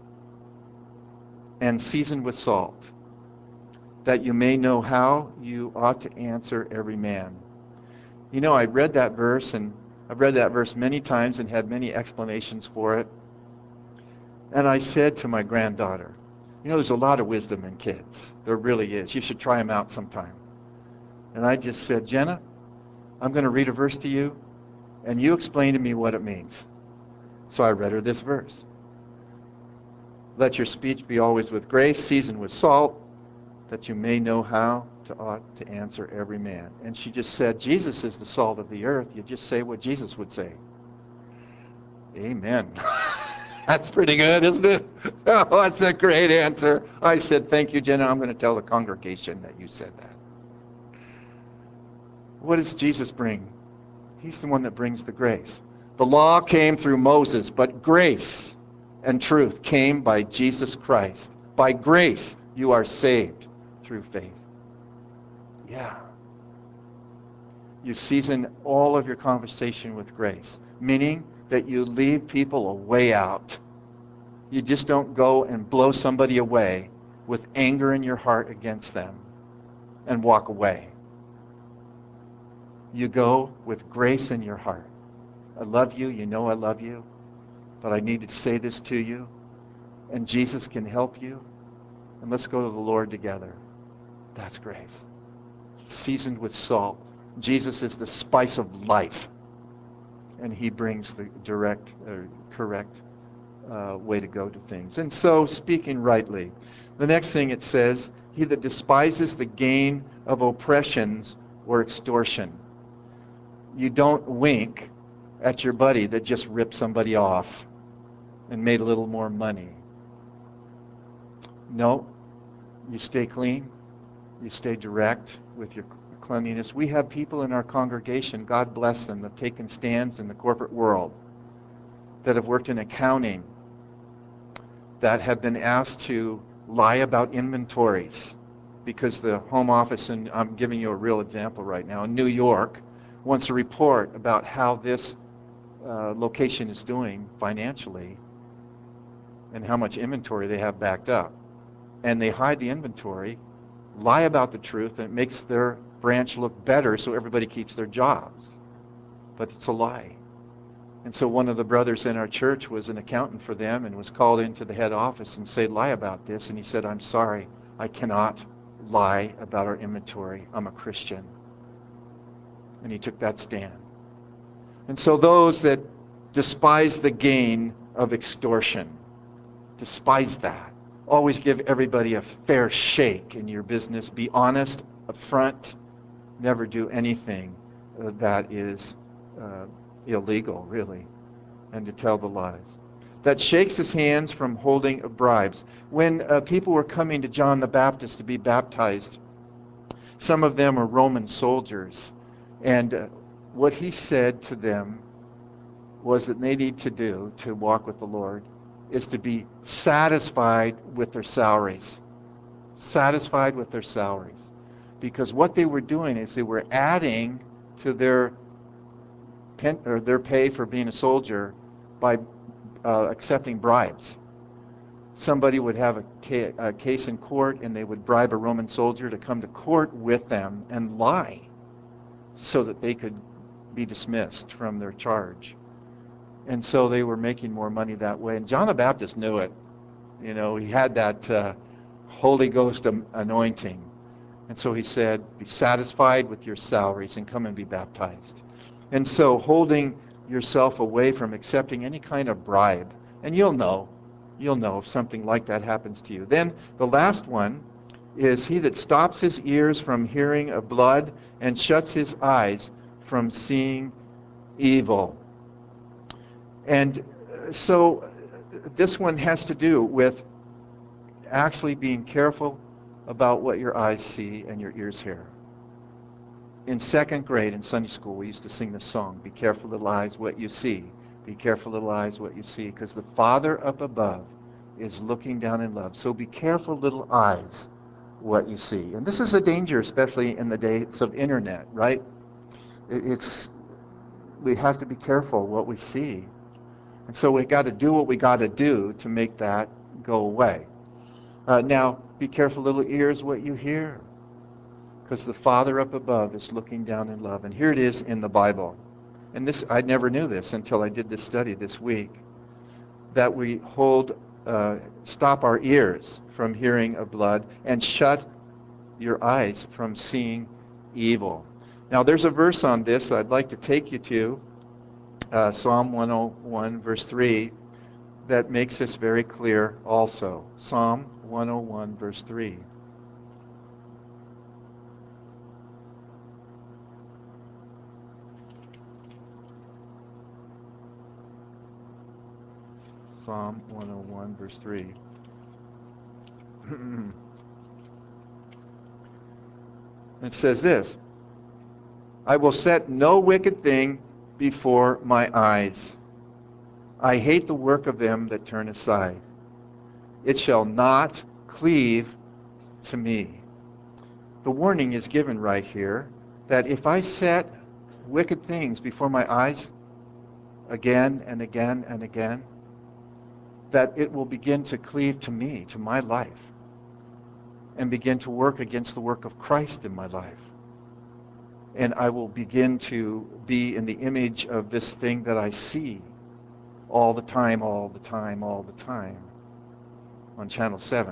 and seasoned with salt, that you may know how you ought to answer every man. You know, I've read that verse many times and had many explanations for it. And I said to my granddaughter, you know, there's a lot of wisdom in kids. There really is. You should try them out sometime. And I just said, Jenna, I'm going to read a verse to you, and you explain to me what it means. So I read her this verse. Let your speech be always with grace, seasoned with salt, that you may know how to ought to answer every man. And she just said, Jesus is the salt of the earth. You just say what Jesus would say. Amen. That's pretty good, isn't it? Oh, that's a great answer. I said, thank you, Jenna. I'm going to tell the congregation that you said that. What does Jesus bring? He's the one that brings the grace. The law came through Moses, but grace and truth came by Jesus Christ. By grace, you are saved through faith. Yeah. You season all of your conversation with grace, meaning that you leave people a way out. You just don't go and blow somebody away with anger in your heart against them and walk away. You go with grace in your heart. I love you, you know I love you, but I need to say this to you, and Jesus can help you, and let's go to the Lord together. That's grace. Seasoned with salt. Jesus is the spice of life, and he brings the correct way to go to things. And so, speaking rightly. The next thing it says, he that despises the gain of oppressions or extortion. You don't wink at your buddy that just ripped somebody off and made a little more money. No, you stay clean. You stay direct with your cleanliness. We have people in our congregation, God bless them, that have taken stands in the corporate world, that have worked in accounting, that have been asked to lie about inventories because the home office, and I'm giving you a real example right now, in New York, wants a report about how this location is doing financially and how much inventory they have backed up. And they hide the inventory, lie about the truth, and it makes their branch look better so everybody keeps their jobs. But it's a lie. And so one of the brothers in our church was an accountant for them and was called into the head office and said, lie about this. And he said, I'm sorry, I cannot lie about our inventory. I'm a Christian. And he took that stand. And so those that despise the gain of extortion, despise that. Always give everybody a fair shake in your business. Be honest, upfront. Never do anything that is illegal, really, and to tell the lies. That shakes his hands from holding bribes. When people were coming to John the Baptist to be baptized, some of them were Roman soldiers, and what he said to them was that they need to do to walk with the Lord is to be satisfied with their salaries. Satisfied with their salaries. Because what they were doing is they were adding to their pay for being a soldier by accepting bribes. somebody would have a case in court, and they would bribe a Roman soldier to come to court with them and lie so that they could be dismissed from their charge. And so they were making more money that way. And John the Baptist knew it. You know, he had that Holy Ghost anointing. And so he said, be satisfied with your salaries and come and be baptized. And so holding yourself away from accepting any kind of bribe, and you'll know if something like that happens to you. Then the last one is he that stops his ears from hearing of blood and shuts his eyes from seeing evil. And so this one has to do with actually being careful about what your eyes see and your ears hear. In second grade in Sunday school, we used to sing this song, be careful, little eyes, what you see. Be careful, little eyes, what you see, because the Father up above is looking down in love. So be careful, little eyes, what you see. And this is a danger, especially in the days of internet, right? We have to be careful what we see. And so we got to do what we got to do to make that go away. Now, be careful, little ears, what you hear, because the Father up above is looking down in love. And here it is in the Bible. And this, I never knew this until I did this study this week, that we stop our ears from hearing of blood and shut your eyes from seeing evil. Now, there's a verse on this that I'd like to take you to, Psalm 101, verse 3, that makes this very clear also. Psalm 101, verse 3. Psalm 101, verse 3. It says this, I will set no wicked thing before my eyes. I hate the work of them that turn aside. It shall not cleave to me. The warning is given right here that if I set wicked things before my eyes again and again and again, that it will begin to cleave to me, to my life, and begin to work against the work of Christ in my life. And I will begin to be in the image of this thing that I see all the time, all the time, all the time on Channel 7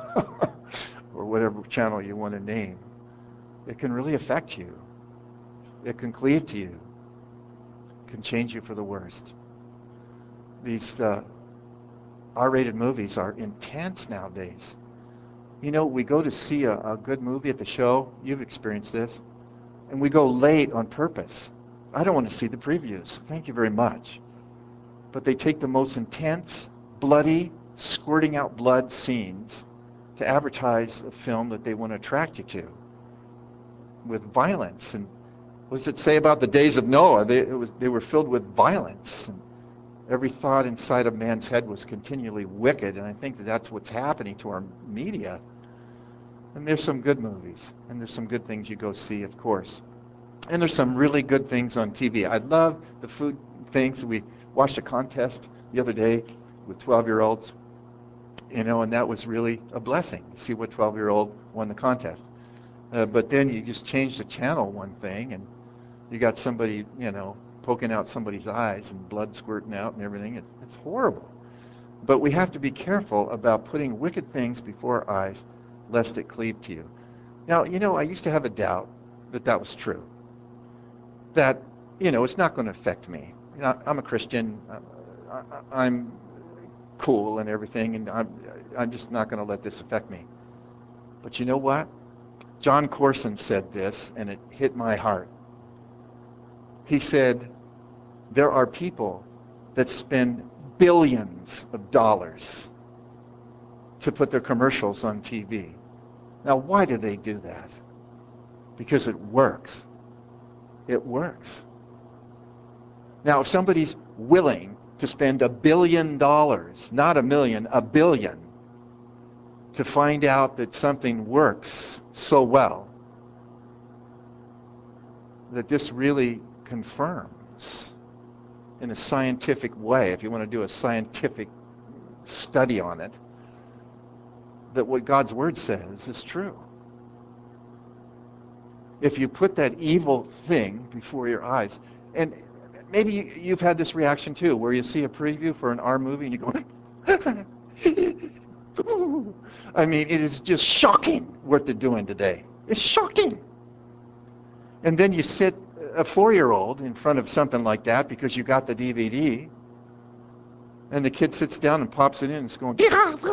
or whatever channel you want to name. It can really affect you. It can cleave to you. It can change you for the worst. These R-rated movies are intense nowadays. You know, we go to see a good movie at the show. You've experienced this. And we go late on purpose. I don't want to see the previews. Thank you very much. But they take the most intense, bloody, squirting out blood scenes to advertise a film that they want to attract you to with violence. And what does it say about the days of Noah? They were filled with violence. And every thought inside of man's head was continually wicked. And I think that's what's happening to our media. And there's some good movies, and there's some good things you go see, of course. And there's some really good things on TV. I love the food things. We watched a contest the other day with 12-year-olds, you know, and that was really a blessing to see what 12-year-old won the contest. But then you just change the channel one thing, and you got somebody, you know, poking out somebody's eyes and blood squirting out and everything. It's horrible. But we have to be careful about putting wicked things before our eyes, lest it cleave to you. Now, you know, I used to have a doubt that that was true. That, you know, it's not going to affect me. You know, I'm a Christian. I'm cool and everything, and I'm just not going to let this affect me. But you know what? John Corson said this, and it hit my heart. He said, there are people that spend billions of dollars to put their commercials on TV. Now, why do they do that? Because it works. It works. Now, if somebody's willing to spend $1 billion, not a million, $1 billion, to find out that something works so well, that this really confirms in a scientific way, if you want to do a scientific study on it, that what God's word says is true. If you put that evil thing before your eyes, and maybe you've had this reaction too, where you see a preview for an R movie and you go, I mean, it is just shocking what they're doing today. It's shocking. And then you sit a 4-year-old in front of something like that because you got the DVD, and the kid sits down and pops it in and it's going,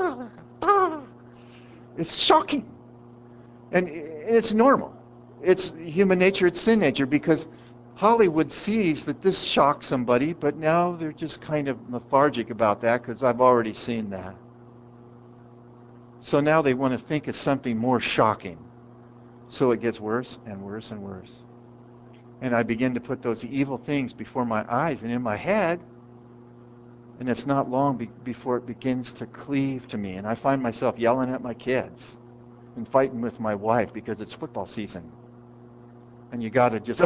it's shocking. And it's normal. It's human nature, it's sin nature, because Hollywood sees that this shocks somebody, but now they're just kind of lethargic about that because I've already seen that. So now they want to think of something more shocking. So it gets worse and worse and worse. And I begin to put those evil things before my eyes and in my head, and it's not long before it begins to cleave to me. And I find myself yelling at my kids and fighting with my wife because it's football season. And you got to just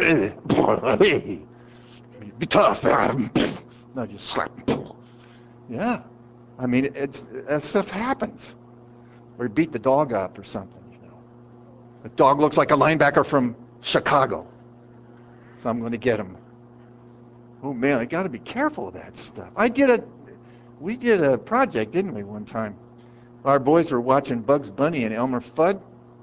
be tough. No, just slap. Yeah. I mean, that stuff happens. Or beat the dog up or something, you know. The dog looks like a linebacker from Chicago, so I'm going to get him. Oh man, I got to be careful of that stuff. We did a project, didn't we, one time? Our boys were watching Bugs Bunny and Elmer Fudd,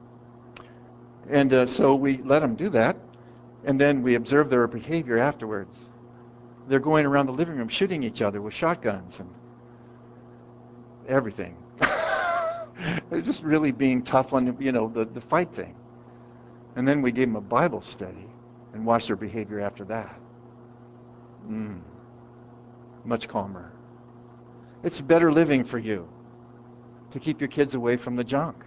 and so we let them do that, and then we observed their behavior afterwards. They're going around the living room shooting each other with shotguns and everything. They're just really being tough on, the fight thing. And then we gave them a Bible study and watched their behavior after that. Much calmer. It's better living for you to keep your kids away from the junk.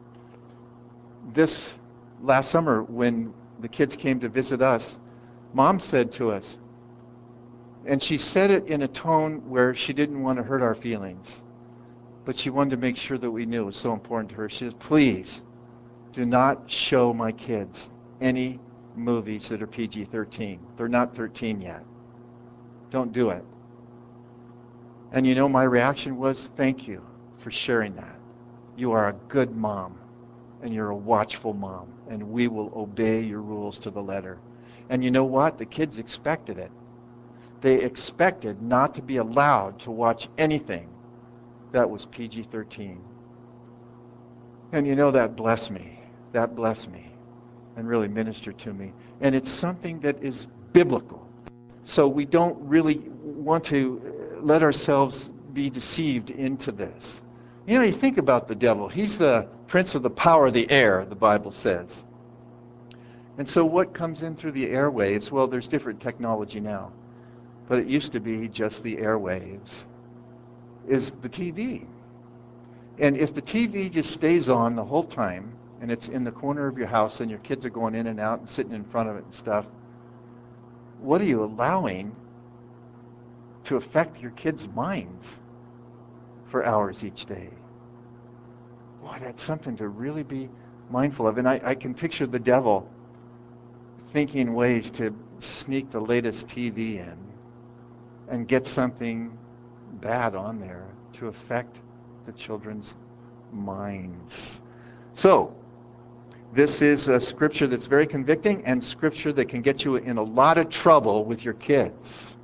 This last summer, when the kids came to visit us, Mom said to us, and she said it in a tone where she didn't want to hurt our feelings, but she wanted to make sure that we knew it was so important to her. She said, please do not show my kids any movies that are PG-13. They're not 13 yet. Don't do it. And my reaction was, thank you for sharing that. You are a good mom, and you're a watchful mom, and we will obey your rules to the letter. And you know what? The kids expected it. They expected not to be allowed to watch anything that was PG-13. And that blessed me. That blessed me and really ministered to me. And it's something that is biblical. So we don't really want to let ourselves be deceived into this. You think about the devil. He's the prince of the power of the air, the Bible says. And so what comes in through the airwaves? Well, there's different technology now. But it used to be just the airwaves. Is the TV. And if the TV just stays on the whole time, and it's in the corner of your house, and your kids are going in and out and sitting in front of it and stuff, what are you allowing to affect your kids' minds for hours each day? Boy, that's something to really be mindful of. And I can picture the devil thinking ways to sneak the latest TV in and get something bad on there to affect the children's minds. So, this is a scripture that's very convicting and scripture that can get you in a lot of trouble with your kids.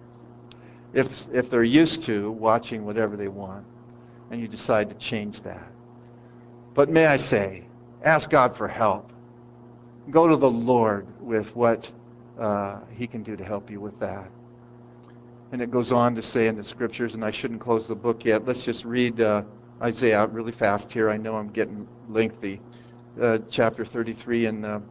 If they're used to watching whatever they want and you decide to change that. But may I say, ask God for help. Go to the Lord with what He can do to help you with that. And it goes on to say in the scriptures, and I shouldn't close the book yet. Let's just read Isaiah really fast here. I know I'm getting lengthy. Chapter 33, and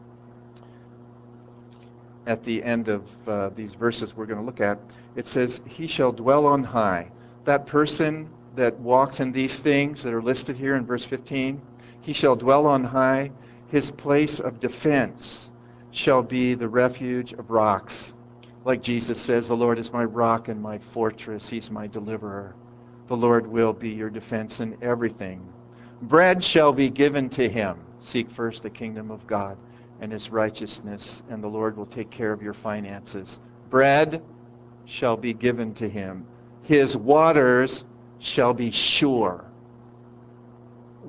at the end of these verses we're going to look at, it says, he shall dwell on high. That person that walks in these things that are listed here in verse 15, he shall dwell on high. His place of defense shall be the refuge of rocks. Like Jesus says, the Lord is my rock and my fortress. He's my deliverer. The Lord will be your defense in everything. Bread shall be given to him. Seek first the kingdom of God and his righteousness, and the Lord will take care of your finances. Bread shall be given to him. His waters shall be sure.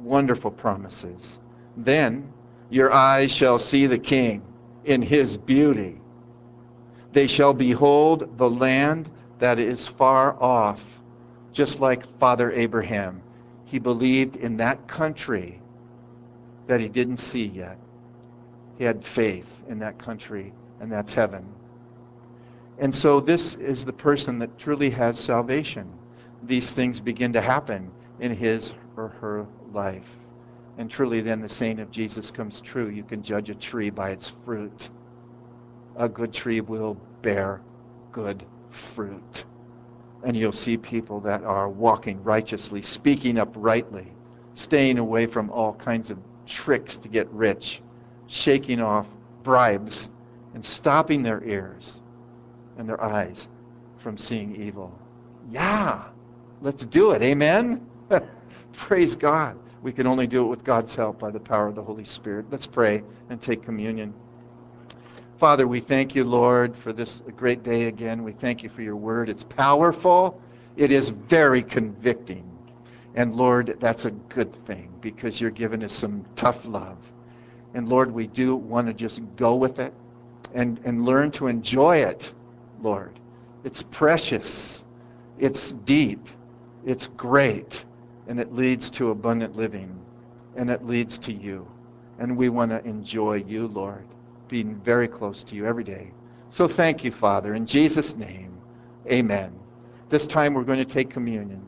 wonderful promises. Then your eyes shall see the King in his beauty. They shall behold the land that is far off, just like Father Abraham. He believed in that country that he didn't see yet. He had faith in that country, and that's heaven. And so this is the person that truly has salvation. These things begin to happen in his or her life. And truly then the saying of Jesus comes true. You can judge a tree by its fruit. A good tree will bear good fruit. And you'll see people that are walking righteously, speaking uprightly, staying away from all kinds of tricks to get rich, shaking off bribes, and stopping their ears and their eyes from seeing evil. Yeah, let's do it. Amen? Praise God. We can only do it with God's help by the power of the Holy Spirit. Let's pray and take communion. Father, we thank you, Lord, for this great day again. We thank you for your word. It's powerful. It is very convicting. And Lord, that's a good thing because you're giving us some tough love. And Lord, we do want to just go with it and learn to enjoy it, Lord. It's precious. It's deep. It's great. And it leads to abundant living. And it leads to you. And we want to enjoy you, Lord, being very close to you every day. So thank you, Father. In Jesus' name, amen. This time we're going to take communion.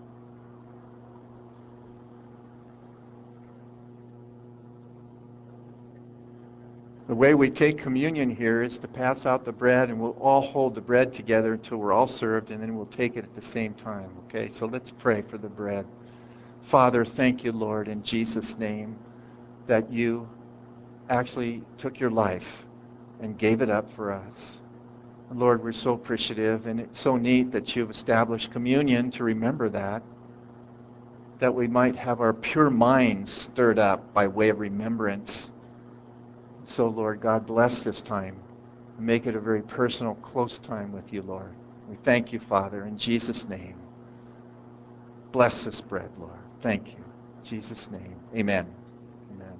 The way we take communion here is to pass out the bread, and we'll all hold the bread together until we're all served, and then we'll take it at the same time, okay? So let's pray for the bread. Father, thank you, Lord, in Jesus' name, that you actually took your life and gave it up for us. And Lord, we're so appreciative, and it's so neat that you've established communion to remember that we might have our pure minds stirred up by way of remembrance. So, Lord, God, bless this time. Make it a very personal, close time with you, Lord. We thank you, Father, in Jesus' name. Bless this bread, Lord. Thank you. In Jesus' name, amen. Amen.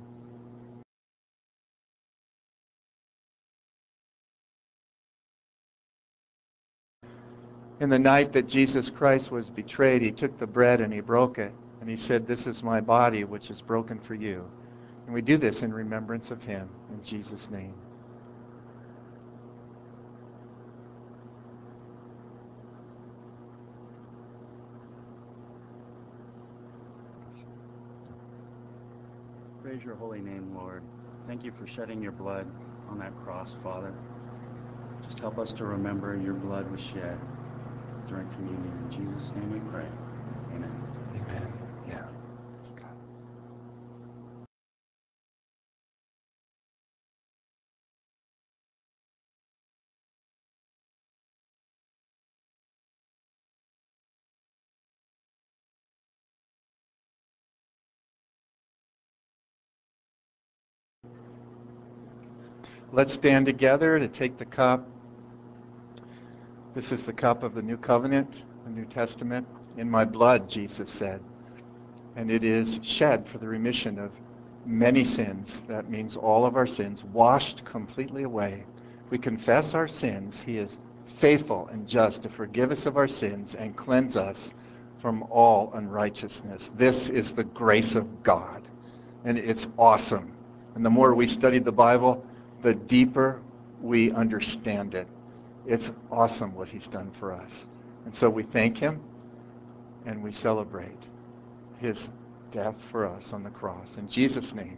In the night that Jesus Christ was betrayed, he took the bread and he broke it. And he said, "This is my body, which is broken for you." And we do this in remembrance of him, in Jesus' name. Praise your holy name, Lord. Thank you for shedding your blood on that cross, Father. Just help us to remember your blood was shed during communion. In Jesus' name we pray. Amen. Amen. Yeah. Let's stand together to take the cup. This is the cup of the new covenant, the New Testament. In my blood, Jesus said. And it is shed for the remission of many sins. That means all of our sins, washed completely away. If we confess our sins, he is faithful and just to forgive us of our sins and cleanse us from all unrighteousness. This is the grace of God, and it's awesome. And the more we study the Bible, the deeper we understand it. It's awesome what he's done for us. And so we thank him and we celebrate his death for us on the cross. In Jesus' name.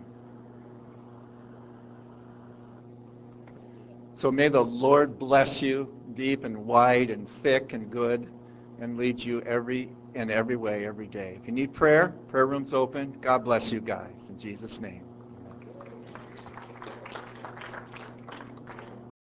So may the Lord bless you deep and wide and thick and good and lead you every way every day. If you need prayer, prayer room's open. God bless you guys. In Jesus' name.